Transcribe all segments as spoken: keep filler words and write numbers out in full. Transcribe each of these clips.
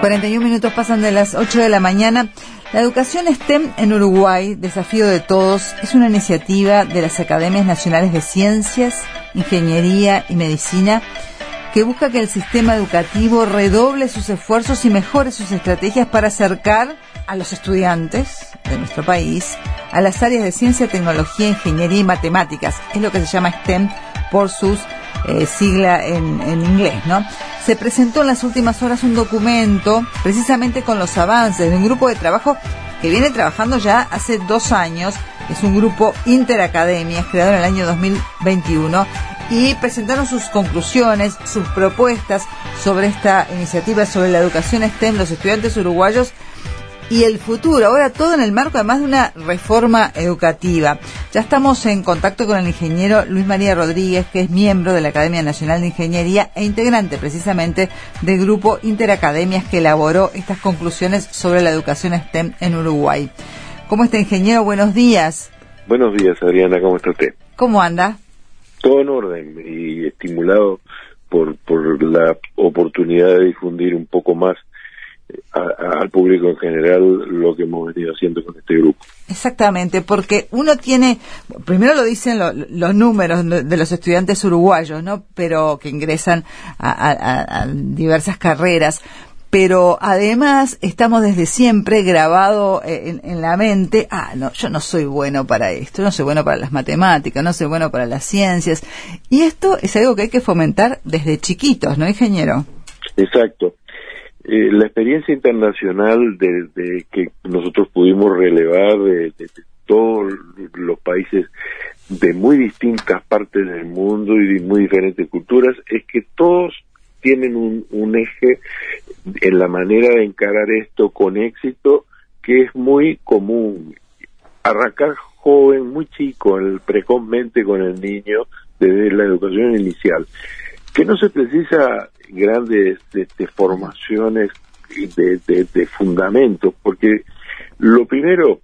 cuarenta y un minutos pasan de las ocho de la mañana. La educación STEM en Uruguay, Desafío de Todos, es una iniciativa de las Academias Nacionales de Ciencias, Ingeniería y Medicina que busca que el sistema educativo redoble sus esfuerzos y mejore sus estrategias para acercar a los estudiantes de nuestro país a las áreas de ciencia, tecnología, ingeniería y matemáticas. Es lo que se llama STEM por sus eh, sigla en, en inglés, ¿no? Se presentó en las últimas horas un documento precisamente con los avances de un grupo de trabajo que viene trabajando ya hace dos años. Es un grupo Interacademias creado en el año dos mil veintiuno y presentaron sus conclusiones, sus propuestas sobre esta iniciativa, sobre la educación STEM, los estudiantes uruguayos y el futuro. Ahora todo en el marco además de una reforma educativa. Ya estamos en contacto con el ingeniero Luis María Rodríguez, que es miembro de la Academia Nacional de Ingeniería e integrante precisamente del grupo Interacademias que elaboró estas conclusiones sobre la educación STEM en Uruguay. ¿Cómo está, ingeniero? Buenos días. Buenos días, Adriana. ¿Cómo está usted? ¿Cómo anda? Todo en orden y estimulado por, por la oportunidad de difundir un poco más A, a, al público en general lo que hemos venido haciendo con este grupo. Exactamente, porque uno tiene, primero lo dicen lo, los números de los estudiantes uruguayos, ¿no? Pero que ingresan a, a, a diversas carreras, pero además estamos desde siempre grabado en, en la mente, ah, no, yo no soy bueno para esto, no soy bueno para las matemáticas, no soy bueno para las ciencias, y esto es algo que hay que fomentar desde chiquitos, ¿no, ingeniero? Exacto. Eh, la experiencia internacional de, de que nosotros pudimos relevar de, de, de todos los países de muy distintas partes del mundo y de muy diferentes culturas es que todos tienen un, un eje en la manera de encarar esto con éxito que es muy común. Arrancar joven, muy chico, el, precozmente con el niño desde la educación inicial, que no se precisa grandes de, de formaciones de, de, de fundamentos, porque lo primero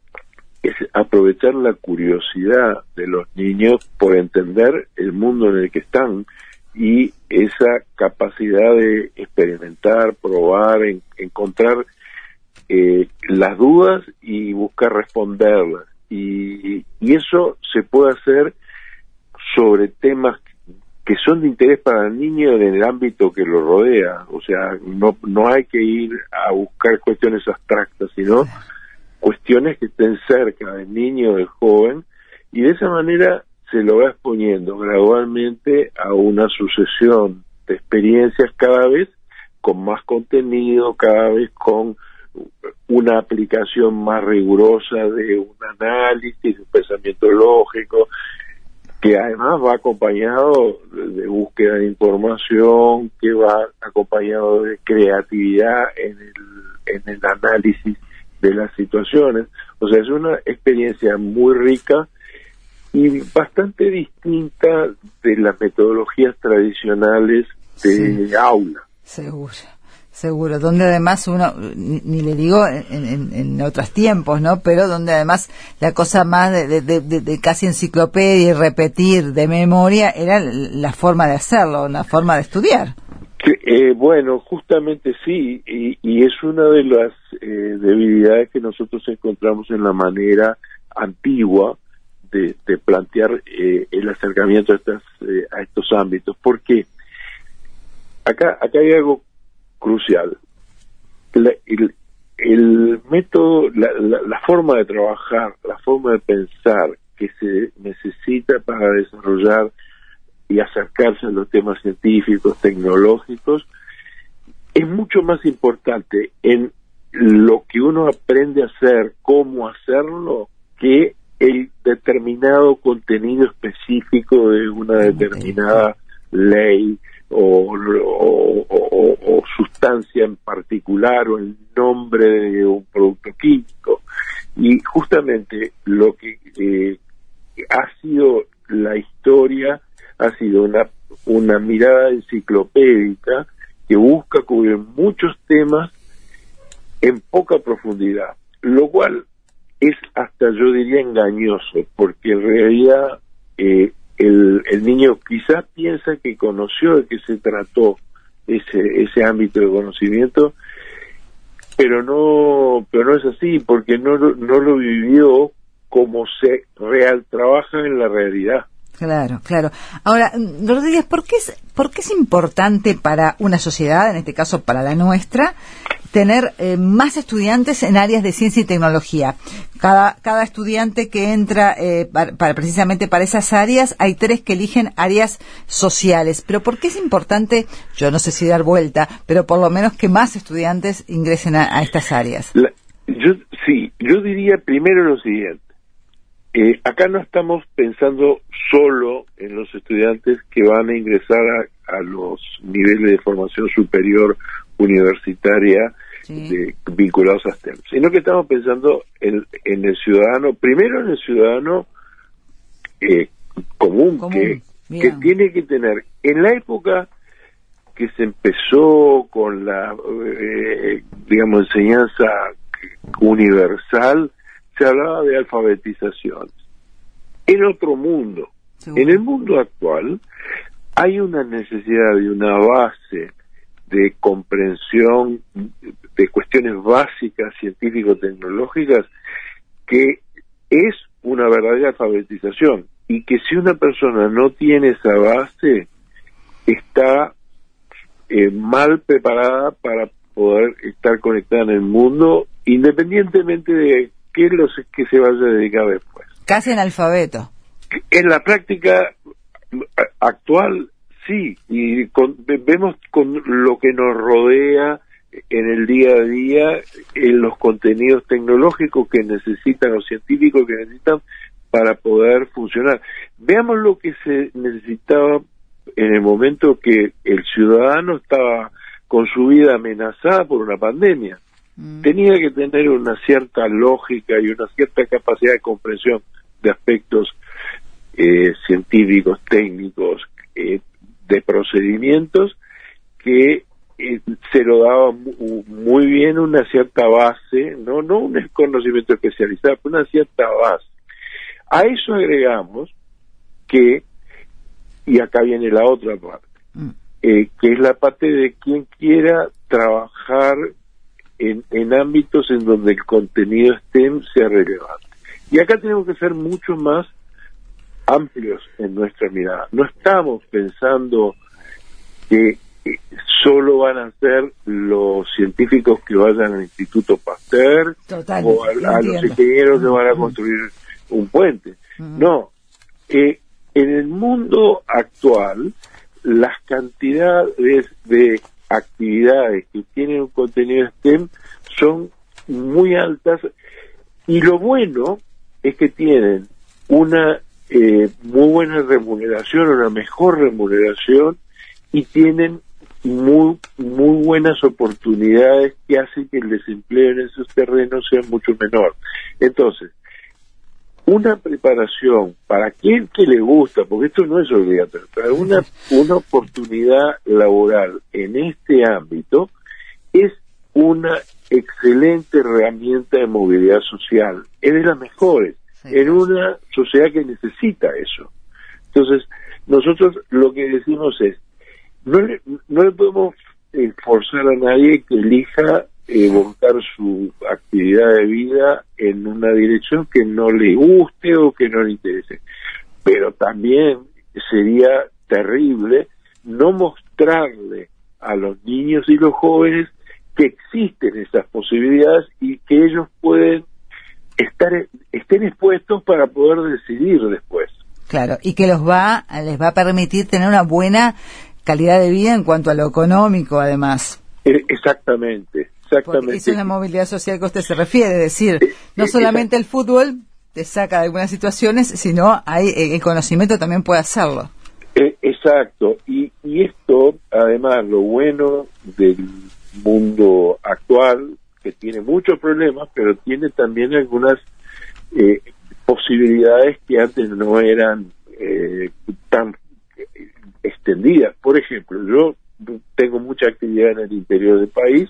es aprovechar la curiosidad de los niños por entender el mundo en el que están y esa capacidad de experimentar, probar, en, encontrar eh, las dudas y buscar responderlas. Y, y eso se puede hacer sobre temas que son de interés para el niño en el ámbito que lo rodea. O sea, no no hay que ir a buscar cuestiones abstractas, sino cuestiones que estén cerca del niño, del joven, y de esa manera se lo va exponiendo gradualmente a una sucesión de experiencias cada vez con más contenido, cada vez con una aplicación más rigurosa de un análisis, un pensamiento lógico, que además va acompañado de búsqueda de información, que va acompañado de creatividad en el, en el análisis de las situaciones. O sea, es una experiencia muy rica y bastante distinta de las metodologías tradicionales de sí, aula. Seguro. Seguro, donde además uno, ni, ni le digo en, en, en otros tiempos, ¿no? Pero donde además la cosa más de, de, de, de casi enciclopedia y repetir de memoria era la forma de hacerlo, la forma de estudiar. Que, eh, bueno, justamente sí, y, y es una de las eh, debilidades que nosotros encontramos en la manera antigua de, de plantear eh, el acercamiento a, estas, eh, a estos ámbitos, porque acá, acá hay algo crucial. La, el, el método, la, la, la forma de trabajar, la forma de pensar que se necesita para desarrollar y acercarse a los temas científicos, tecnológicos, es mucho más importante en lo que uno aprende a hacer, cómo hacerlo, que el determinado contenido específico de una determinada ley o, o, o, o sustancia en particular o el nombre de un producto químico. Y justamente lo que eh, ha sido la historia ha sido una, una mirada enciclopédica que busca cubrir muchos temas en poca profundidad, lo cual es hasta yo diría engañoso, porque en realidad eh, el, el niño quizás piensa que conoció de qué se trató ese ese ámbito de conocimiento pero no, pero no es así, porque no, no lo vivió como se real trabaja en la realidad. Claro, claro. Ahora, Rodríguez, ¿por qué es, por qué es importante para una sociedad, en este caso para la nuestra, tener eh, más estudiantes en áreas de ciencia y tecnología? Cada, cada estudiante que entra eh, para, para precisamente para esas áreas, hay tres que eligen áreas sociales. Pero ¿por qué es importante, yo no sé si dar vuelta, pero por lo menos que más estudiantes ingresen a, a estas áreas? La, yo sí, yo diría primero lo siguiente. Eh, acá no estamos pensando solo en los estudiantes que van a ingresar a, a los niveles de formación superior universitaria, sí, de, vinculados a STEM, sino que estamos pensando en, en el ciudadano, primero en el ciudadano eh, común, común que, que tiene que tener, en la época que se empezó con la, eh, digamos, enseñanza universal, se hablaba de alfabetización. En otro mundo, ¿seguro? En el mundo actual, hay una necesidad de una base de comprensión de cuestiones básicas científico-tecnológicas que es una verdadera alfabetización, y que si una persona no tiene esa base, está eh, mal preparada para poder estar conectada en el mundo, independientemente de qué es lo que se vaya a dedicar después. Casi analfabeto. En la práctica actual, sí, y con, vemos con lo que nos rodea en el día a día, en los contenidos tecnológicos que necesitan los científicos que necesitan para poder funcionar. Veamos lo que se necesitaba en el momento que el ciudadano estaba con su vida amenazada por una pandemia. Mm. Tenía que tener una cierta lógica y una cierta capacidad de comprensión de aspectos eh, científicos, técnicos, eh, de procedimientos que eh, se lo daba muy, muy bien una cierta base, no no un conocimiento especializado, pero una cierta base. A eso agregamos que, y acá viene la otra parte, mm. eh, que es la parte de quien quiera trabajar en, en ámbitos en donde el contenido STEM sea relevante. Y acá tenemos que ser mucho más amplios en nuestra mirada. No estamos pensando que solo van a ser los científicos que vayan al Instituto Pasteur, Total, o a, a los ingenieros que van a construir un puente. Uh-huh. No, eh, en el mundo actual, las cantidades de actividades que tienen un contenido STEM son muy altas, y lo bueno es que tienen una eh, muy buena remuneración, una mejor remuneración, y tienen muy muy buenas oportunidades que hacen que el desempleo en esos terrenos sea mucho menor. Entonces, una preparación para quien que le gusta, porque esto no es obligatorio, pero una, una oportunidad laboral en este ámbito es una excelente herramienta de movilidad social, es de las mejores, sí, en una sociedad que necesita eso. Entonces, nosotros lo que decimos es, no le, no le podemos eh, forzar a nadie que elija eh, volcar su actividad de vida en una dirección que no le guste o que no le interese. Pero también sería terrible no mostrarle a los niños y los jóvenes que existen esas posibilidades y que ellos pueden estar estén expuestos para poder decidir después. Claro, y que los va les va a permitir tener una buena calidad de vida en cuanto a lo económico, además. Exactamente, exactamente. Porque eso es la movilidad social que usted se refiere, es decir, no solamente el fútbol te saca de algunas situaciones, sino hay el conocimiento también puede hacerlo. Exacto, y, y esto, además, lo bueno del mundo actual, que tiene muchos problemas, pero tiene también algunas eh, posibilidades que antes no eran eh, tan extendidas. Por ejemplo, yo tengo mucha actividad en el interior del país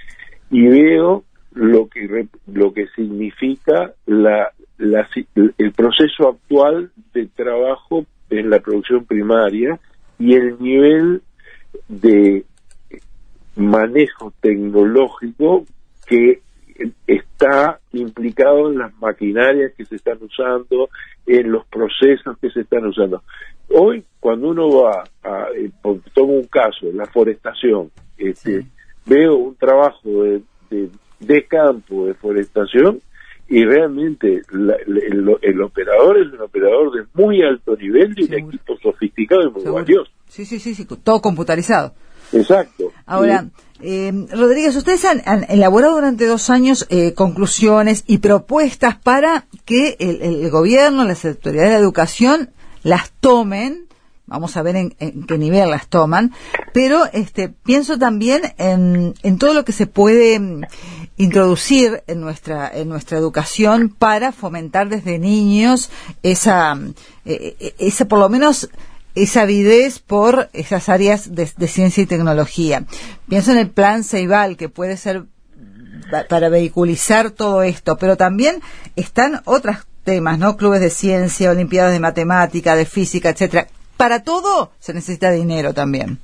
y veo lo que lo que significa la, la el proceso actual de trabajo en la producción primaria y el nivel de manejo tecnológico que está implicado en las maquinarias que se están usando, en los procesos que se están usando. Hoy, cuando uno va a, eh, tomo un caso, la forestación, este, sí. veo un trabajo de, de, de campo, de forestación, y realmente la, el, el operador es un operador de muy alto nivel, de un equipo sofisticado y muy Seguro. valioso. Sí, sí, sí, sí, todo computarizado. Exacto. Ahora, eh, Rodríguez, ustedes han, han elaborado durante dos años eh, conclusiones y propuestas para que el, el gobierno, las autoridades de educación las tomen. Vamos a ver en, en qué nivel las toman, pero este pienso también en, en todo lo que se puede introducir en nuestra en nuestra educación para fomentar desde niños esa eh, esa por lo menos esa avidez por esas áreas de, de ciencia y tecnología. Pienso en el plan Ceibal, que puede ser para vehiculizar todo esto, pero también están otros temas, ¿no? Clubes de ciencia, olimpiadas de matemática, de física, etcétera. Para todo se necesita dinero también.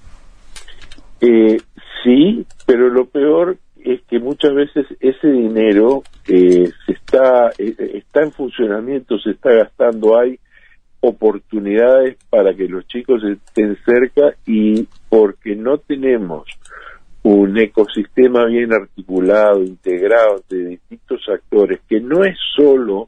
Eh, sí, pero lo peor es que muchas veces ese dinero eh, se está eh, está en funcionamiento, se está gastando. Hay oportunidades para que los chicos estén cerca, y porque no tenemos un ecosistema bien articulado, integrado de distintos actores, que no es solo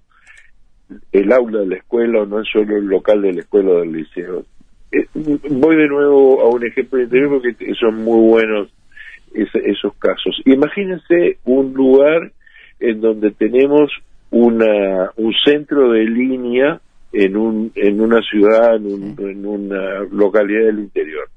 el aula de la escuela o no es solo el local de la escuela o del liceo. Eh, voy de nuevo a un ejemplo interior porque son muy buenos es, esos casos. Imagínense un lugar en donde tenemos una un centro de línea en un en una ciudad, en, un, en una localidad del interior.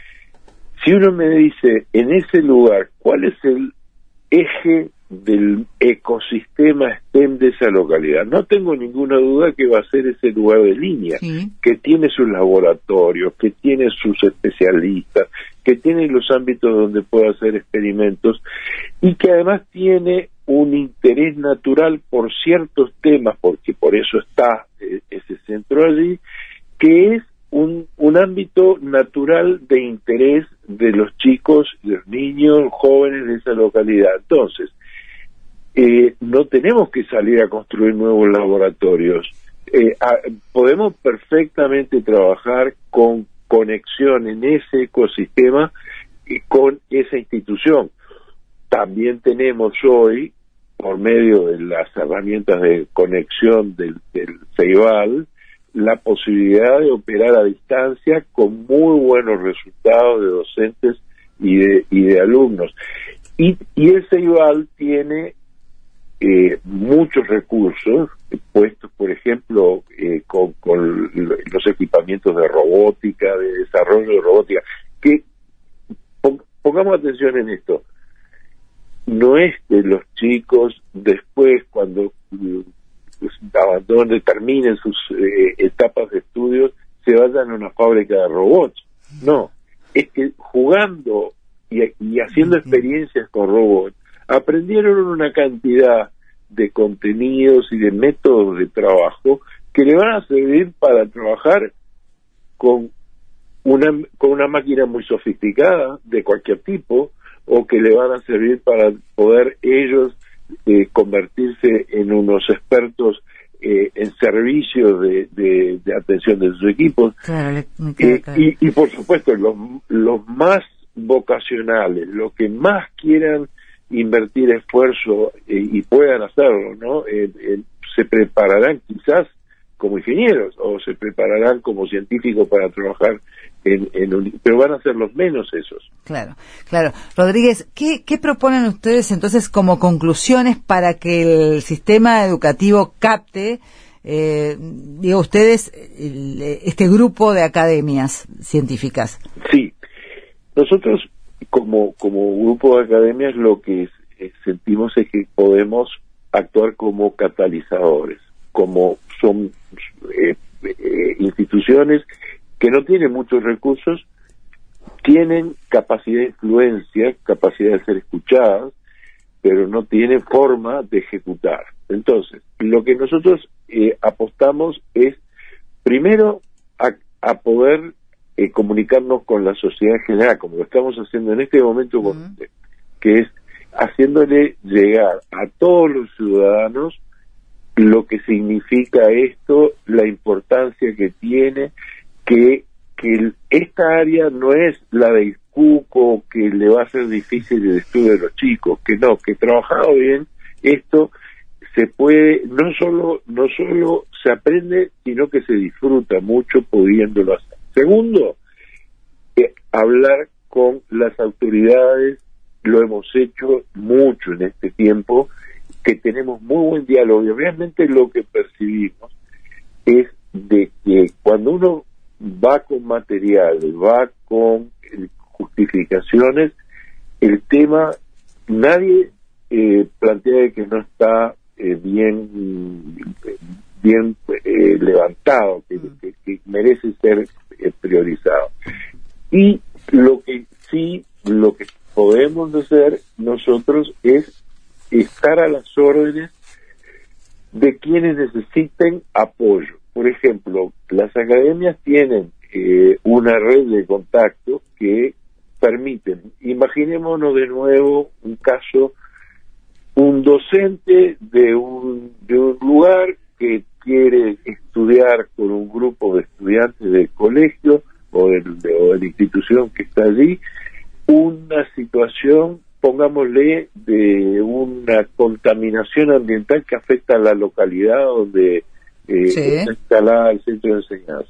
Si uno me dice en ese lugar cuál es el eje del ecosistema STEM de esa localidad, no tengo ninguna duda que va a ser ese lugar de línea, sí. que tiene sus laboratorios, que tiene sus especialistas, que tiene los ámbitos donde puede hacer experimentos, y que además tiene un interés natural por ciertos temas, porque por eso está eh, ese centro allí, que es un, un ámbito natural de interés de los chicos, de los niños, jóvenes de esa localidad. Entonces, eh, no tenemos que salir a construir nuevos laboratorios. Eh, a, podemos perfectamente trabajar con conexión en ese ecosistema y con esa institución. También tenemos hoy, por medio de las herramientas de conexión del, del Ceibal, la posibilidad de operar a distancia con muy buenos resultados de docentes y de, y de alumnos. Y, y el Ceibal tiene eh, muchos recursos puestos, por ejemplo, eh, con, con los equipamientos de robótica, de desarrollo de robótica, que pongamos atención en esto. No es que los chicos después, cuando pues, abandonen, terminen sus eh, etapas de estudios, se vayan a una fábrica de robots. No, es que jugando y, y haciendo experiencias con robots, aprendieron una cantidad de contenidos y de métodos de trabajo que le van a servir para trabajar con una, con una máquina muy sofisticada de cualquier tipo, o que le van a servir para poder ellos eh, convertirse en unos expertos eh, en servicio de, de, de atención de sus equipos. Claro, me queda claro. Eh, y, y por supuesto los, los más vocacionales, los que más quieran invertir esfuerzo eh, y puedan hacerlo, ¿no? Eh, eh, se prepararán quizás como ingenieros o se prepararán como científicos para trabajar en, en un, pero van a ser los menos esos. Claro, claro. Rodríguez, ¿qué, qué proponen ustedes entonces como conclusiones para que el sistema educativo capte, eh, digo ustedes, el, este grupo de academias científicas? Sí, nosotros como como grupo de academias lo que es, sentimos es que podemos actuar como catalizadores, como son eh, eh, instituciones que no tienen muchos recursos, tienen capacidad de influencia, capacidad de ser escuchadas, pero no tienen forma de ejecutar. Entonces, lo que nosotros eh, apostamos es, primero, a, a poder eh, comunicarnos con la sociedad en general, como lo estamos haciendo en este momento, uh-huh. con, que es haciéndole llegar a todos los ciudadanos lo que significa esto, la importancia que tiene, que, que el, esta área no es la del cuco, que le va a ser difícil el estudio de los chicos, que no, que trabajado bien, esto se puede, no solo, no solo se aprende, sino que se disfruta mucho pudiéndolo hacer. Segundo, eh, hablar con las autoridades, lo hemos hecho mucho en este tiempo, que tenemos muy buen diálogo, y realmente lo que percibimos es de que cuando uno va con materiales, va con justificaciones, el tema, nadie eh, plantea que no está eh, bien bien eh, levantado, que, que, que merece ser eh, priorizado. Y lo que sí, lo que podemos hacer nosotros es estar a las órdenes de quienes necesiten apoyo. Por ejemplo, las academias tienen eh, una red de contactos que permiten, imaginémonos de nuevo un caso, un docente de un, de un lugar que quiere estudiar con un grupo de estudiantes del colegio o, del, de, o de la institución que está allí, una situación, pongámosle, de una contaminación ambiental que afecta a la localidad donde eh, sí. está instalada el centro de enseñanza.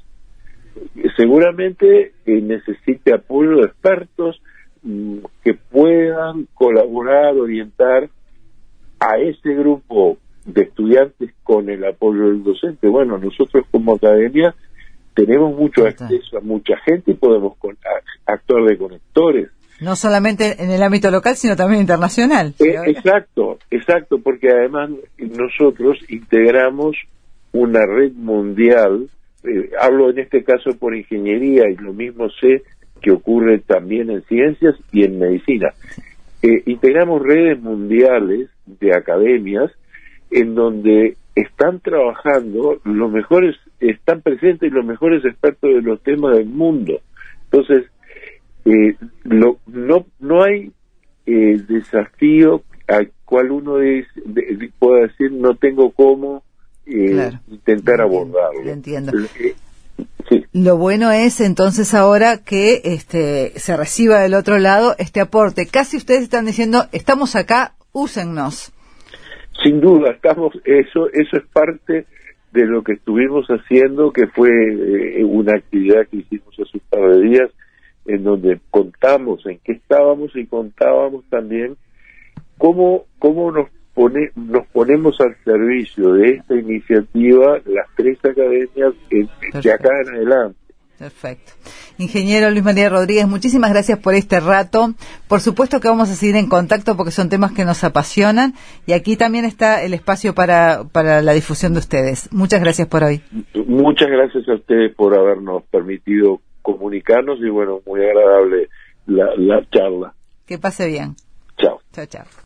Seguramente eh, necesite apoyo de expertos mmm, que puedan colaborar, orientar a ese grupo de estudiantes con el apoyo del docente. Bueno, nosotros como academia tenemos mucho acceso a mucha gente y podemos con, a, actuar de conectores. No solamente en el ámbito local, sino también internacional. Eh, exacto, exacto, porque además nosotros integramos una red mundial, eh, hablo en este caso por ingeniería, y lo mismo sé que ocurre también en ciencias y en medicina. Eh, integramos redes mundiales de academias en donde están trabajando los mejores, están presentes los mejores expertos de los temas del mundo. Entonces, eh, lo, no no hay eh, desafío al cual uno es, de, pueda decir no tengo cómo eh, claro. intentar Lo abordarlo. Lo entiendo. Eh, sí. Lo bueno es entonces ahora que este se reciba del otro lado este aporte. Casi ustedes están diciendo, estamos acá, úsennos. Sin duda, estamos, eso, eso es parte de lo que estuvimos haciendo, que fue eh, una actividad que hicimos hace un par de días, en donde contamos en qué estábamos y contábamos también cómo, cómo nos pone, nos ponemos al servicio de esta iniciativa las tres academias en, de acá en adelante. Perfecto. Ingeniero Luis María Rodríguez, muchísimas gracias por este rato. Por supuesto que vamos a seguir en contacto porque son temas que nos apasionan y aquí también está el espacio para, para la difusión de ustedes. Muchas gracias por hoy. Muchas gracias a ustedes por habernos permitido comunicarnos y bueno, muy agradable la, la charla. Que pase bien. Chao. Chao, chao.